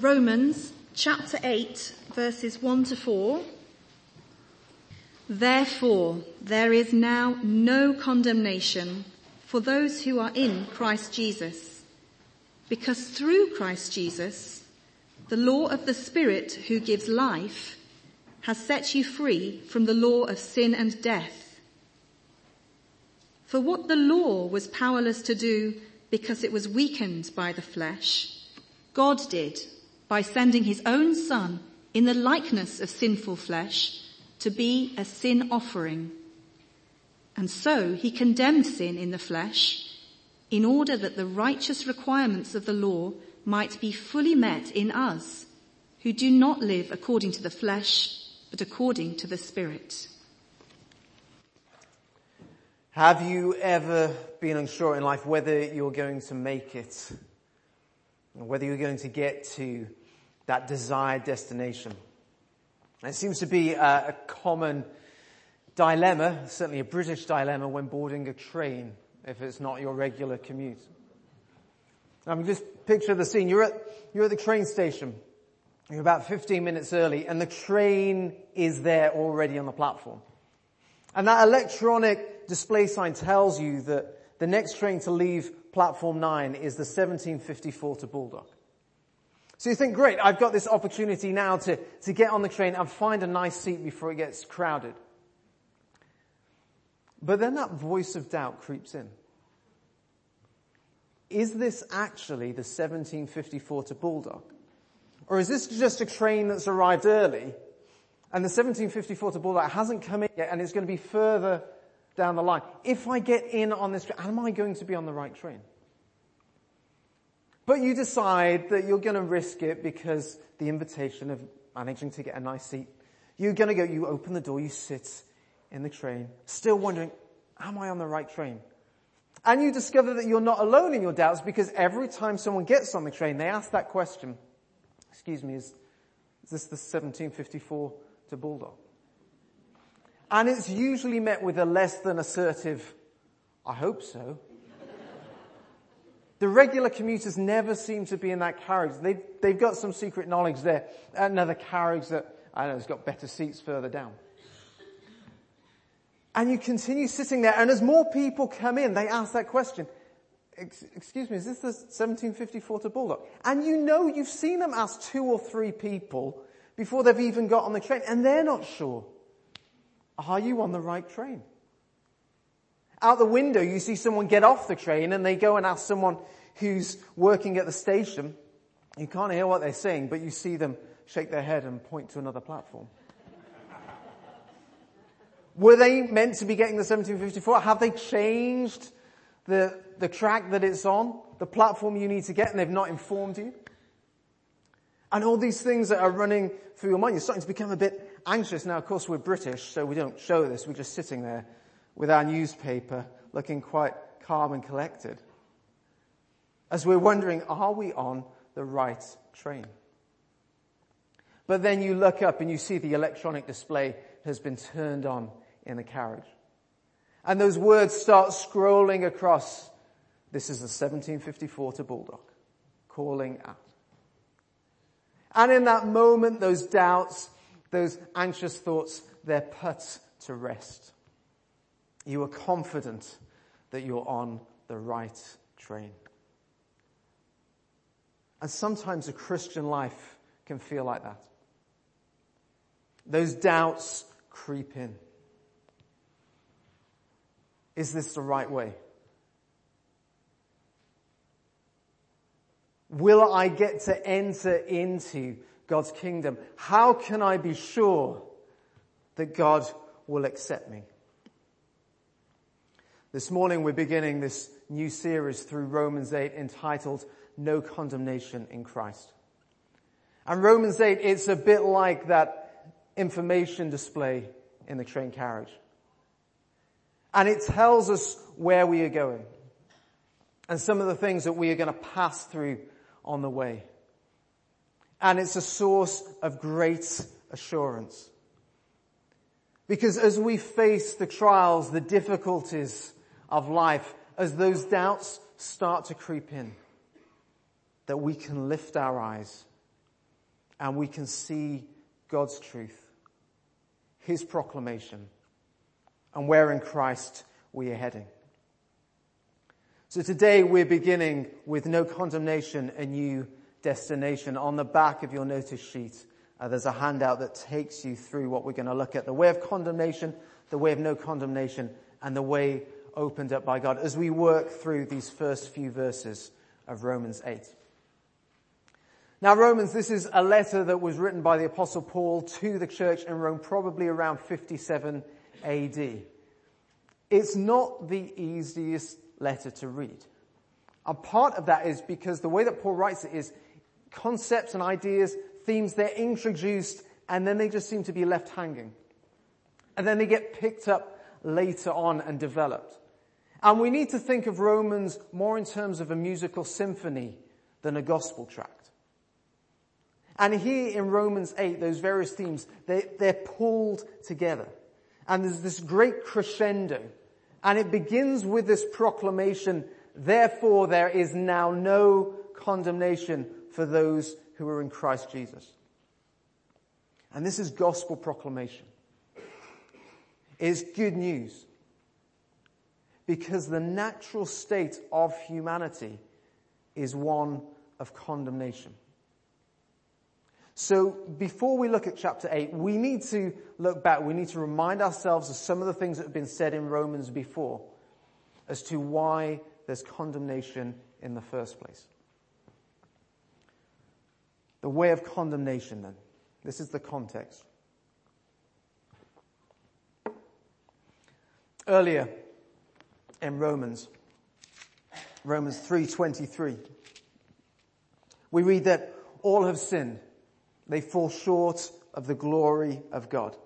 Romans chapter 8, verses 1 to 4. Therefore, there is now no condemnation for those who are in Christ Jesus, because through Christ Jesus, the law of the Spirit who gives life has set you free from the law of sin and death. For what the law was powerless to do because it was weakened by the flesh, God did by sending his own Son in the likeness of sinful flesh to be a sin offering. And so he condemned sin in the flesh in order that the righteous requirements of the law might be fully met in us who do not live according to the flesh, but according to the Spirit. Have you ever been unsure in life whether you're going to make it, or whether you're going to get to that desired destination? And it seems to be a common dilemma, certainly a British dilemma, when boarding a train, if it's not your regular commute. I mean, just picture the scene. You're at the train station. You're about 15 minutes early, and the train is there already on the platform. And that electronic display sign tells you that the next train to leave platform 9 is the 1754 to Baldock. So you think, great, I've got this opportunity now to get on the train and find a nice seat before it gets crowded. But then that voice of doubt creeps in. Is this actually the 1754 to Baldock? Or is this just a train that's arrived early and the 1754 to Baldock hasn't come in yet and it's going to be further down the line? If I get in on this train, am I going to be on the right train? But you decide that you're going to risk it because the invitation of managing to get a nice seat. You're going to go, you open the door, you sit in the train, still wondering, am I on the right train? And you discover that you're not alone in your doubts, because every time someone gets on the train, they ask that question, excuse me, is this the 1754 to Baldock? And it's usually met with a less than assertive, I hope so. The regular commuters never seem to be in that carriage. They've got some secret knowledge there. Another carriage that, I don't know, has got better seats further down. And you continue sitting there, and as more people come in, they ask that question, excuse me, is this the 1754 to Baldock? And you know you've seen them ask 2 or 3 people before they've even got on the train, and they're not sure. Are you on the right train? Out the window, you see someone get off the train and they go and ask someone who's working at the station. You can't hear what they're saying, but you see them shake their head and point to another platform. Were they meant to be getting the 1754? Have they changed the track that it's on, the platform you need to get, and they've not informed you? And all these things that are running through your mind, you're starting to become a bit anxious. Now, of course, we're British, so we don't show this. We're just sitting there with our newspaper, looking quite calm and collected, as we're wondering, are we on the right train? But then you look up and you see the electronic display has been turned on in the carriage. And those words start scrolling across. This is the 1754 to Baldock, calling out. And in that moment, those doubts, those anxious thoughts, they're put to rest. You are confident that you're on the right train. And sometimes a Christian life can feel like that. Those doubts creep in. Is this the right way? Will I get to enter into God's kingdom? How can I be sure that God will accept me? This morning we're beginning this new series through Romans 8 entitled No Condemnation in Christ. And Romans 8, it's a bit like that information display in the train carriage. And it tells us where we are going and some of the things that we are going to pass through on the way. And it's a source of great assurance. Because as we face the trials, the difficulties of life, as those doubts start to creep in, that we can lift our eyes and we can see God's truth, his proclamation, and where in Christ we are heading. So today we're beginning with no condemnation, a new destination. On the back of your notice sheet, there's a handout that takes you through what we're going to look at. The way of condemnation, the way of no condemnation, and the way opened up by God as we work through these first few verses of Romans 8. Now, Romans, this is a letter that was written by the Apostle Paul to the church in Rome, probably around 57 AD. It's not the easiest letter to read. A part of that is because the way that Paul writes it is concepts and ideas, themes, they're introduced and then they just seem to be left hanging. And then they get picked up later on and developed. And we need to think of Romans more in terms of a musical symphony than a gospel tract. And here in Romans 8, those various themes, they're pulled together. And there's this great crescendo. And it begins with this proclamation, therefore there is now no condemnation for those who are in Christ Jesus. And this is gospel proclamation. It is good news. Because the natural state of humanity is one of condemnation. So before we look at chapter 8, we need to look back. We need to remind ourselves of some of the things that have been said in Romans before as to why there's condemnation in the first place. The way of condemnation, then. This is the context. Earlier in Romans 3:23, we read that all have sinned. They fall short of the glory of God.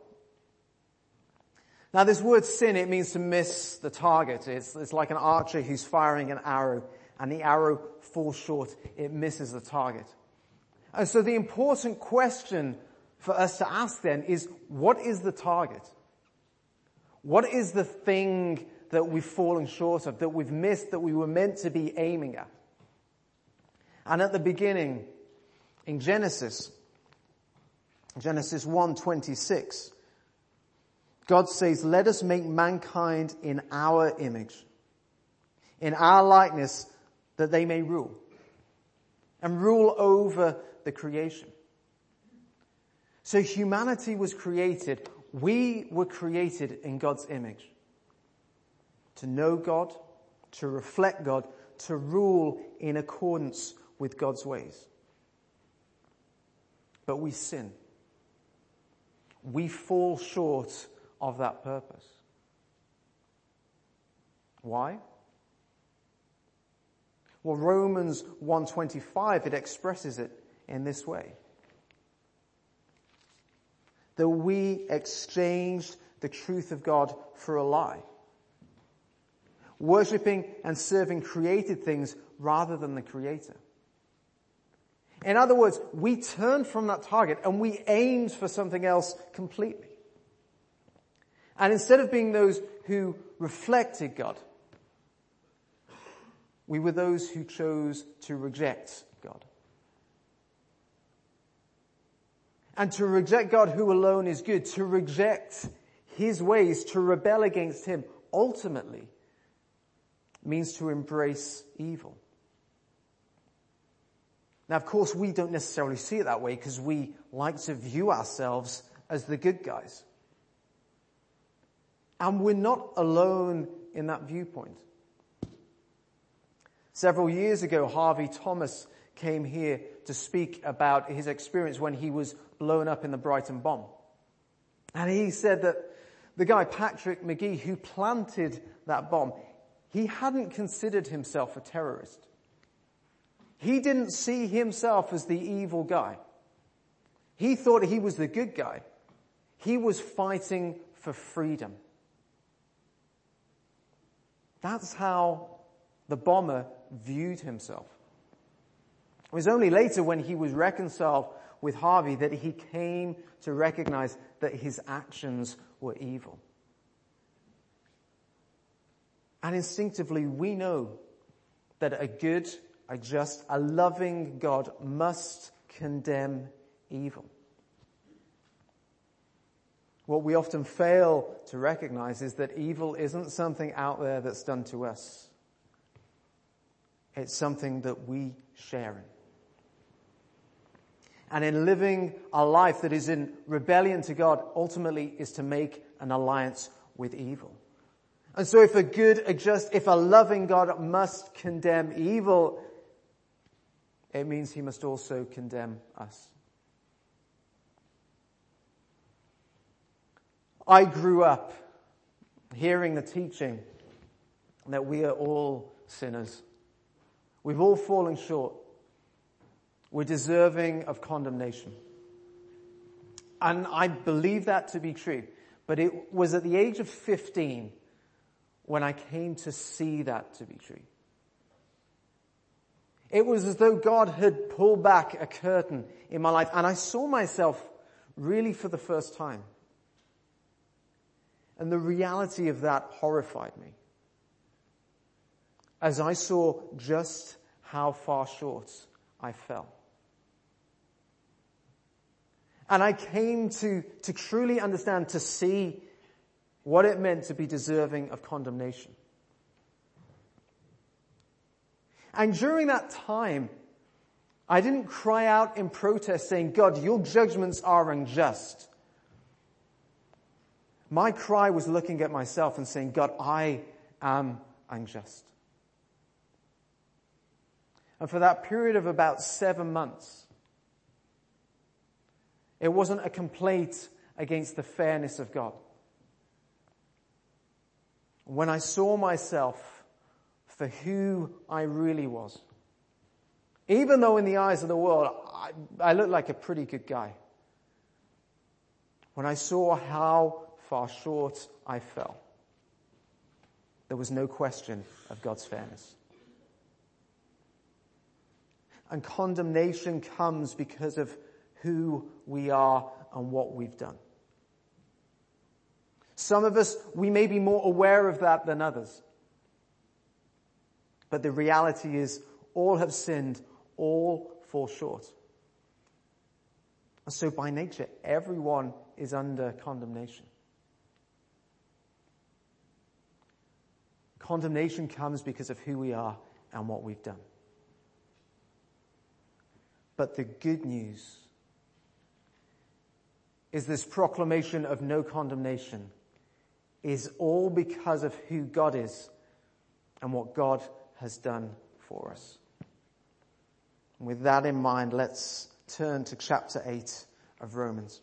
Now this word sin, it means to miss the target. It's like an archer who's firing an arrow and the arrow falls short. It misses the target. And so the important question for us to ask then is, what is the target? What is the thing that we've fallen short of, that we've missed, that we were meant to be aiming at? And at the beginning, in Genesis 1:26, God says, let us make mankind in our image, in our likeness, that they may rule, and rule over the creation. So humanity was created, we were created in God's image. To know God, to reflect God, to rule in accordance with God's ways. But we sin. We fall short of that purpose. Why? Well, Romans 1:25, it expresses it in this way. That we exchanged the truth of God for a lie. Worshipping and serving created things rather than the Creator. In other words, we turned from that target and we aimed for something else completely. And instead of being those who reflected God, we were those who chose to reject God. And to reject God who alone is good, to reject his ways, to rebel against him, ultimately means to embrace evil. Now, of course, we don't necessarily see it that way because we like to view ourselves as the good guys. And we're not alone in that viewpoint. Several years ago, Harvey Thomas came here to speak about his experience when he was blown up in the Brighton bomb. And he said that the guy, Patrick McGee, who planted that bomb, he hadn't considered himself a terrorist. He didn't see himself as the evil guy. He thought he was the good guy. He was fighting for freedom. That's how the bomber viewed himself. It was only later when he was reconciled with Harvey that he came to recognize that his actions were evil. And instinctively we know that a good, a just, a loving God must condemn evil. What we often fail to recognize is that evil isn't something out there that's done to us. It's something that we share in. And in living a life that is in rebellion to God, ultimately is to make an alliance with evil. And so if a loving God must condemn evil, it means he must also condemn us. I grew up hearing the teaching that we are all sinners. We've all fallen short. We're deserving of condemnation. And I believe that to be true. But it was at the age of 15 when I came to see that to be true. It was as though God had pulled back a curtain in my life, and I saw myself really for the first time. And the reality of that horrified me, as I saw just how far short I fell. And I came to truly understand, to see what it meant to be deserving of condemnation. And during that time, I didn't cry out in protest saying, God, your judgments are unjust. My cry was looking at myself and saying, God, I am unjust. And for that period of about 7 months, it wasn't a complaint against the fairness of God. When I saw myself for who I really was, even though in the eyes of the world I looked like a pretty good guy, when I saw how far short I fell, there was no question of God's fairness. And condemnation comes because of who we are and what we've done. Some of us, we may be more aware of that than others. But the reality is, all have sinned, all fall short. And so by nature, everyone is under condemnation. Condemnation comes because of who we are and what we've done. But the good news is this proclamation of no condemnation is all because of who God is and what God has done for us. And with that in mind, let's turn to chapter 8 of Romans.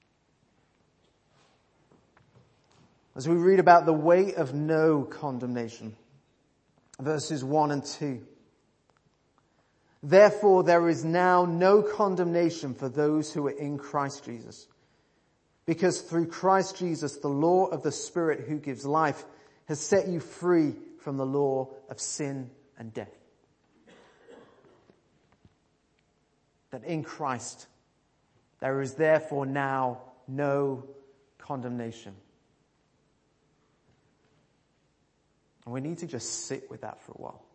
As we read about the way of no condemnation, verses 1 and 2. Therefore, there is now no condemnation for those who are in Christ Jesus. Because through Christ Jesus, the law of the Spirit who gives life has set you free from the law of sin and death. That in Christ, there is therefore now no condemnation. And we need to just sit with that for a while.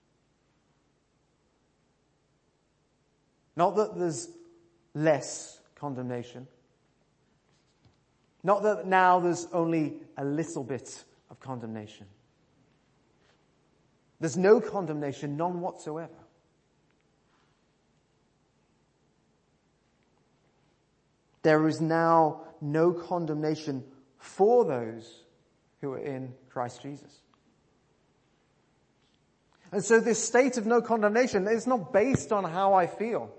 Not that there's less condemnation. Not that now there's only a little bit of condemnation. There's no condemnation, none whatsoever. There is now no condemnation for those who are in Christ Jesus. And so this state of no condemnation is not based on how I feel.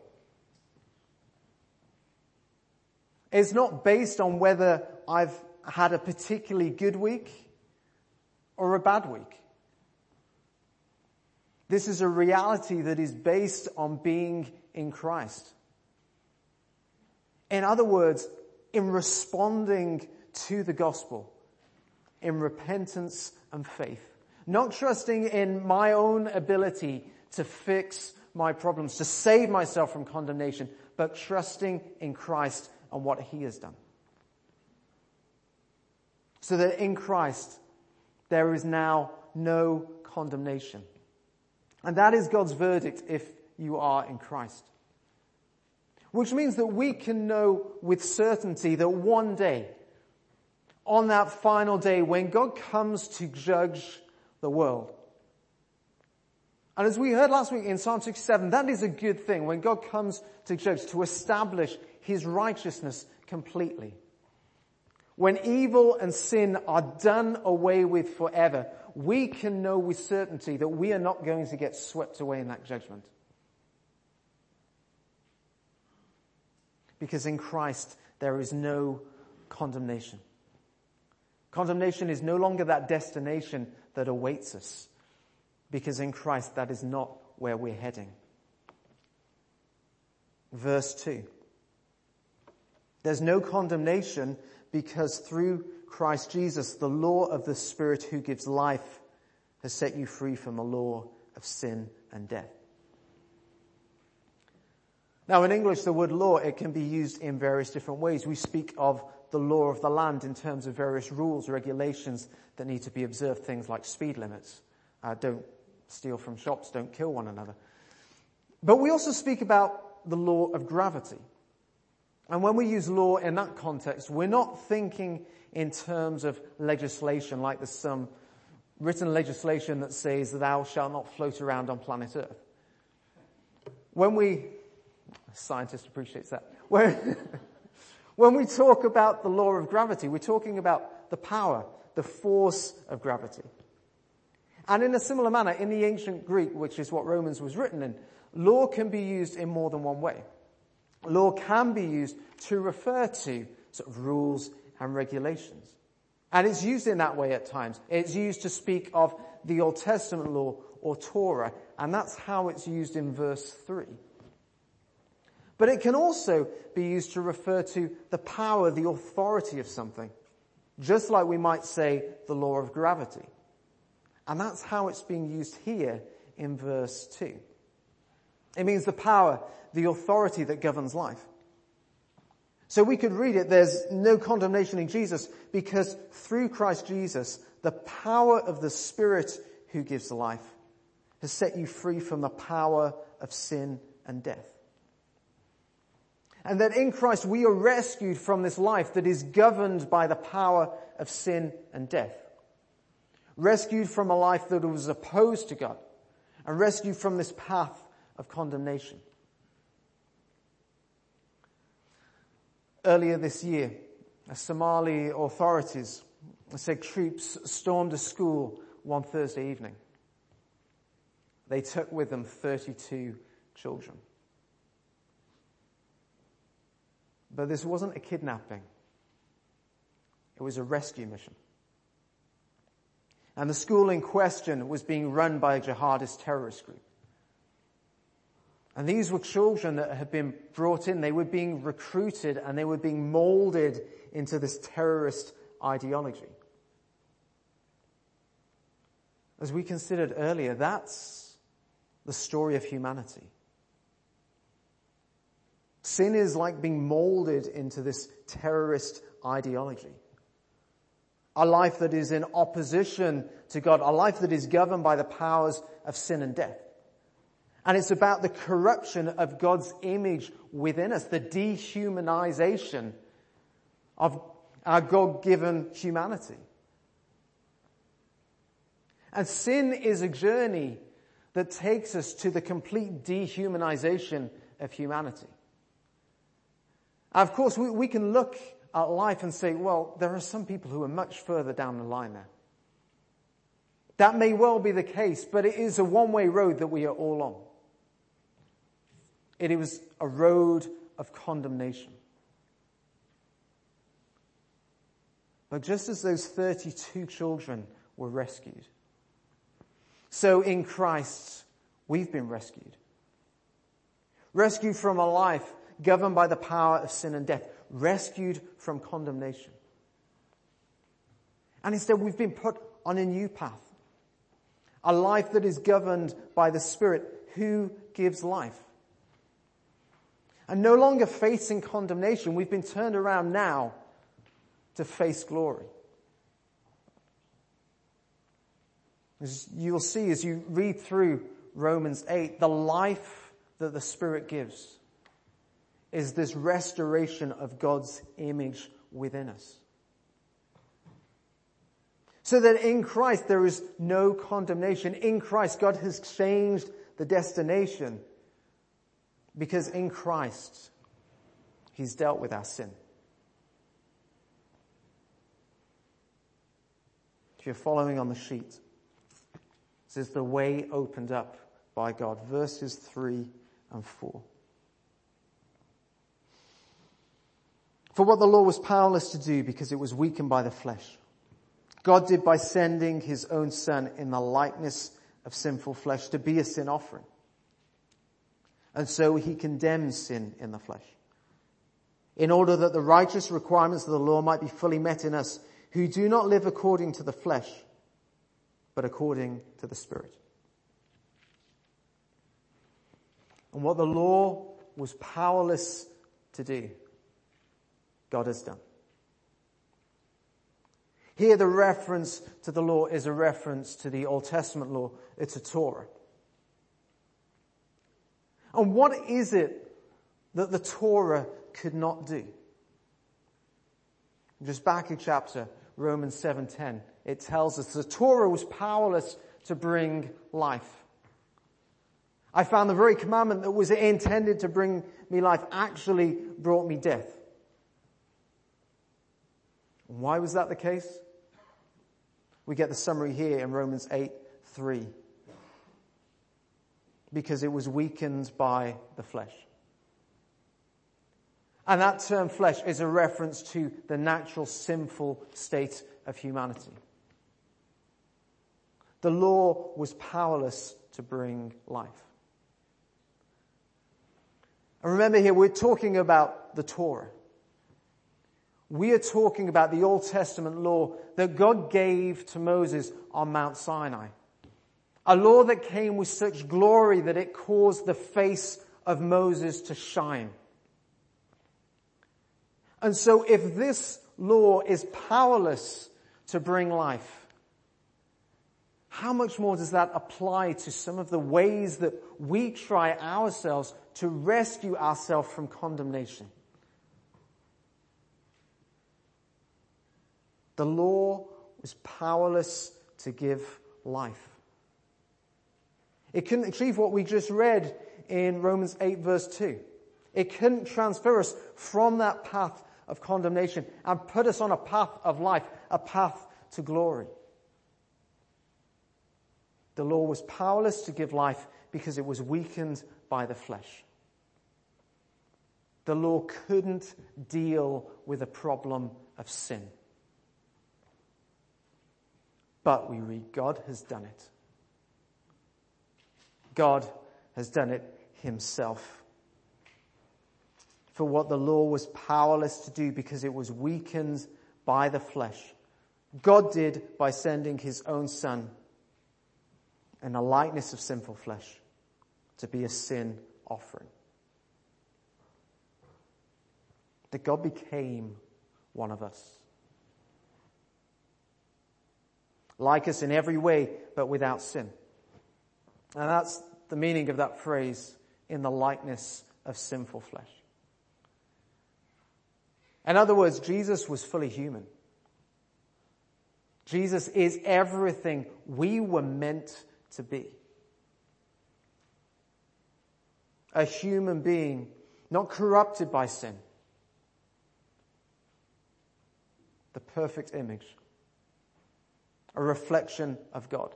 It's not based on whether I've had a particularly good week or a bad week. This is a reality that is based on being in Christ. In other words, in responding to the gospel, in repentance and faith. Not trusting in my own ability to fix my problems, to save myself from condemnation, but trusting in Christ and what he has done. So that in Christ, there is now no condemnation. And that is God's verdict if you are in Christ. Which means that we can know with certainty that one day, on that final day when God comes to judge the world. And as we heard last week in Psalm 67, that is a good thing when God comes to judge, to establish his righteousness completely. When evil and sin are done away with forever, we can know with certainty that we are not going to get swept away in that judgment. Because in Christ there is no condemnation. Condemnation is no longer that destination that awaits us. Because in Christ that is not where we're heading. Verse 2. There's no condemnation because through Christ Jesus, the law of the Spirit who gives life has set you free from the law of sin and death. Now in English, the word law, it can be used in various different ways. We speak of the law of the land in terms of various rules, regulations that need to be observed, things like speed limits. Don't steal from shops, don't kill one another. But we also speak about the law of gravity. And when we use law in that context, we're not thinking in terms of legislation, like there's some written legislation that says thou shalt not float around on planet Earth. A scientist appreciates that. When we talk about the law of gravity, we're talking about the power, the force of gravity. And in a similar manner, in the ancient Greek, which is what Romans was written in, law can be used in more than one way. Law can be used to refer to sort of rules and regulations. And it's used in that way at times. It's used to speak of the Old Testament law or Torah, and that's how it's used in verse 3. But it can also be used to refer to the power, the authority of something, just like we might say the law of gravity. And that's how it's being used here in verse 2. It means the power, the authority that governs life. So we could read it, there's no condemnation in Jesus because through Christ Jesus, the power of the Spirit who gives life has set you free from the power of sin and death. And that in Christ we are rescued from this life that is governed by the power of sin and death. Rescued from a life that was opposed to God, and rescued from this path of condemnation. Earlier this year, Somali authorities said troops stormed a school one Thursday evening. They took with them 32 children. But this wasn't a kidnapping. It was a rescue mission. And the school in question was being run by a jihadist terrorist group. And these were children that had been brought in. They were being recruited and they were being molded into this terrorist ideology. As we considered earlier, that's the story of humanity. Sin is like being molded into this terrorist ideology. A life that is in opposition to God, a life that is governed by the powers of sin and death. And it's about the corruption of God's image within us, the dehumanization of our God-given humanity. And sin is a journey that takes us to the complete dehumanization of humanity. Of course, we can look at life and say, well, there are some people who are much further down the line there. That may well be the case, but it is a one-way road that we are all on. It was a road of condemnation. But just as those 32 children were rescued, so in Christ, we've been rescued. Rescued from a life governed by the power of sin and death. Rescued from condemnation. And instead we've been put on a new path. A life that is governed by the Spirit who gives life. And no longer facing condemnation, we've been turned around now to face glory. As you'll see as you read through Romans 8, the life that the Spirit gives is this restoration of God's image within us. So that in Christ there is no condemnation. In Christ God has changed the destination, because in Christ He's dealt with our sin. If you're following on the sheet, this is the way opened up by God. Verses 3 and 4. For what the law was powerless to do because it was weakened by the flesh, God did by sending His own Son in the likeness of sinful flesh to be a sin offering. And so He condemns sin in the flesh, in order that the righteous requirements of the law might be fully met in us, who do not live according to the flesh, but according to the Spirit. And what the law was powerless to do, God has done. Here the reference to the law is a reference to the Old Testament law. It's a Torah. And what is it that the Torah could not do? Just back in chapter, Romans 7:10, it tells us the Torah was powerless to bring life. I found the very commandment that was intended to bring me life actually brought me death. Why was that the case? We get the summary here in Romans 8:3. Because it was weakened by the flesh. And that term flesh is a reference to the natural sinful state of humanity. The law was powerless to bring life. And remember here, we're talking about the Torah. We are talking about the Old Testament law that God gave to Moses on Mount Sinai. A law that came with such glory that it caused the face of Moses to shine. And so if this law is powerless to bring life, how much more does that apply to some of the ways that we try ourselves to rescue ourselves from condemnation? The law was powerless to give life. It couldn't achieve what we just read in Romans 8 verse 2. It couldn't transfer us from that path of condemnation and put us on a path of life, a path to glory. The law was powerless to give life because it was weakened by the flesh. The law couldn't deal with the problem of sin. But we read, God has done it. God has done it Himself. For what the law was powerless to do because it was weakened by the flesh, God did by sending His own Son in the likeness of sinful flesh to be a sin offering. That God became one of us. Like us in every way, but without sin. And that's the meaning of that phrase, in the likeness of sinful flesh. In other words, Jesus was fully human. Jesus is everything we were meant to be. A human being, not corrupted by sin. The perfect image. A reflection of God.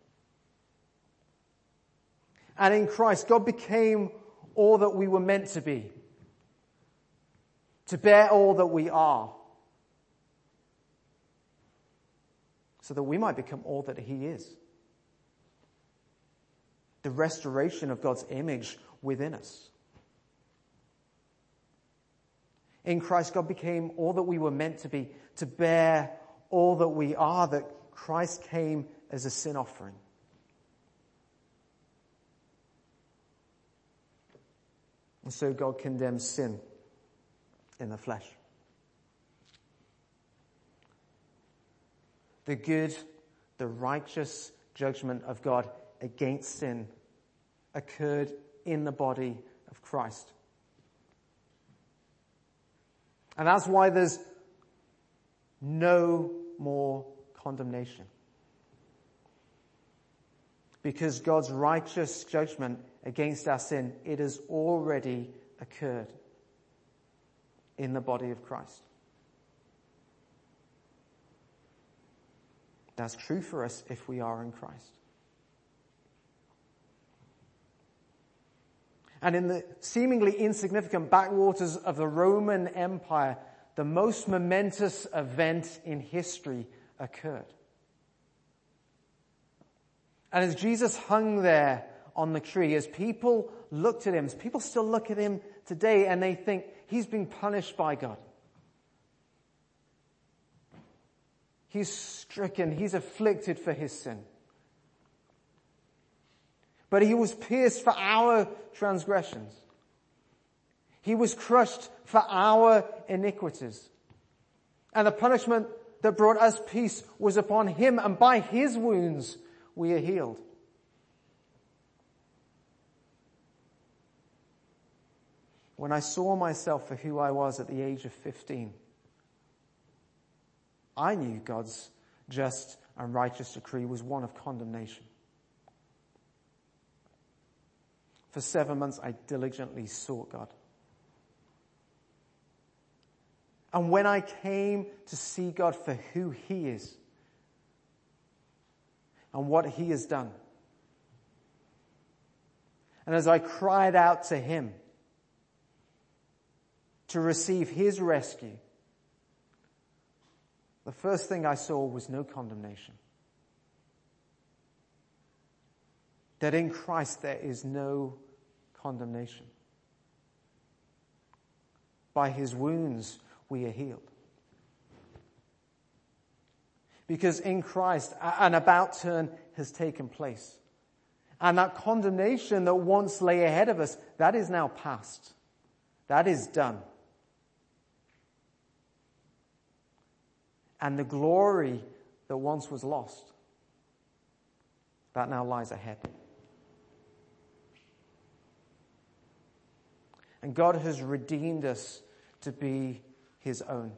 And in Christ, God became all that we were meant to be. To bear all that we are. So that we might become all that He is. The restoration of God's image within us. In Christ, God became all that we were meant to be. To bear all that we are. That Christ came as a sin offering. And so God condemns sin in the flesh. The good, the righteous judgment of God against sin occurred in the body of Christ. And that's why there's no more condemnation. Because God's righteous judgment against our sin, it has already occurred in the body of Christ. That's true for us if we are in Christ. And in the seemingly insignificant backwaters of the Roman Empire, the most momentous event in history occurred. And as Jesus hung there on the tree, as people looked at him, as people still look at him today and they think he's being punished by God. He's stricken, he's afflicted for his sin. But he was pierced for our transgressions. He was crushed for our iniquities. And the punishment that brought us peace was upon him, and by his wounds we are healed. When I saw myself for who I was at the age of 15, I knew God's just and righteous decree was one of condemnation. For 7 months, I diligently sought God. And when I came to see God for who he is and what he has done, and as I cried out to him to receive his rescue, the first thing I saw was no condemnation. That in Christ there is no condemnation. By his wounds we are healed. Because in Christ an about turn has taken place. And that condemnation that once lay ahead of us, that is now past. That is done. And the glory that once was lost, that now lies ahead. And God has redeemed us to be his own.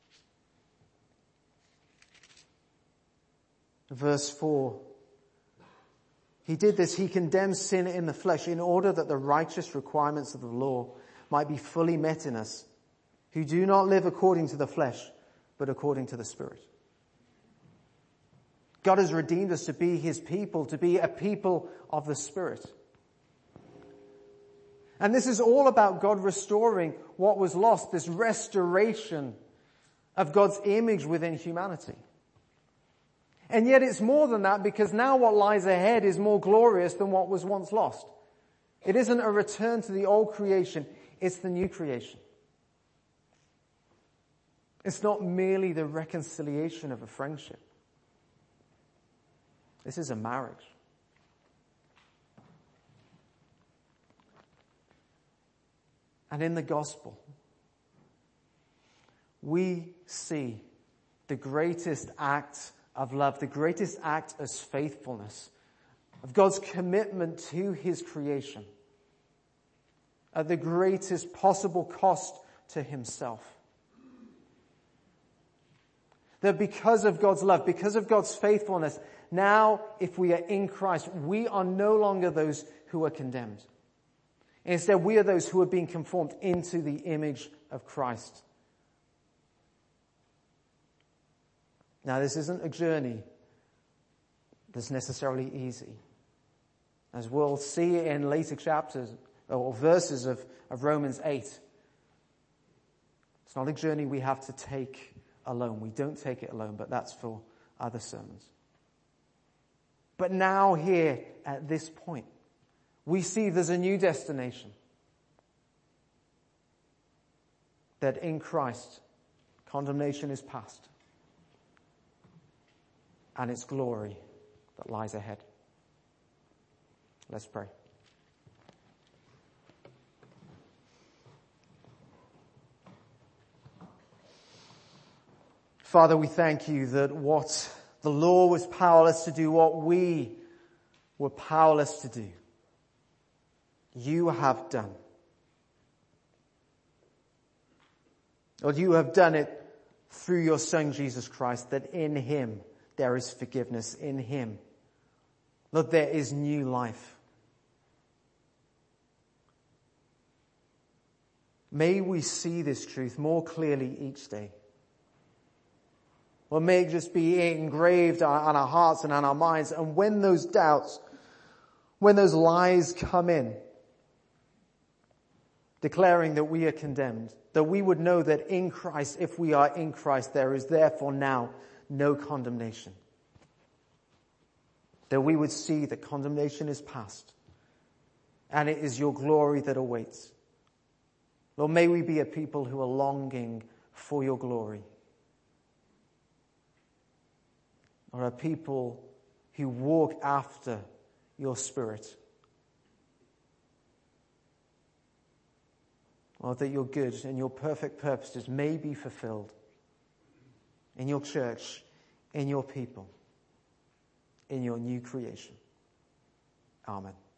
Verse 4. He did this, he condemned sin in the flesh in order that the righteous requirements of the law might be fully met in us, who do not live according to the flesh, but according to the Spirit. God has redeemed us to be his people, to be a people of the Spirit. And this is all about God restoring what was lost, this restoration of God's image within humanity. And yet it's more than that, because now what lies ahead is more glorious than what was once lost. It isn't a return to the old creation, it's the new creation. It's not merely the reconciliation of a friendship. This is a marriage. And in the gospel, we see the greatest act of love, the greatest act of faithfulness, of God's commitment to his creation, at the greatest possible cost to himself. That because of God's love, because of God's faithfulness, now if we are in Christ, we are no longer those who are condemned. Instead, we are those who are being conformed into the image of Christ. Now, this isn't a journey that's necessarily easy. As we'll see in later chapters or verses of Romans 8, it's not a journey we have to take alone. We don't take it alone, but that's for other sermons. But now here, at this point, we see there's a new destination. That in Christ, condemnation is past. And it's glory that lies ahead. Let's pray. Father, we thank you that what the law was powerless to do, what we were powerless to do, you have done. Lord, you have done it through your Son, Jesus Christ, that in him there is forgiveness. In him, Lord, there is new life. May we see this truth more clearly each day. Or may it just be engraved on our hearts and on our minds. And when those doubts, when those lies come in, declaring that we are condemned, that we would know that in Christ, if we are in Christ, there is therefore now no condemnation. That we would see that condemnation is past, and it is your glory that awaits. Lord, may we be a people who are longing for your glory. Or a people who walk after your Spirit. Lord, that your good and your perfect purposes may be fulfilled in your church, in your people, in your new creation. Amen.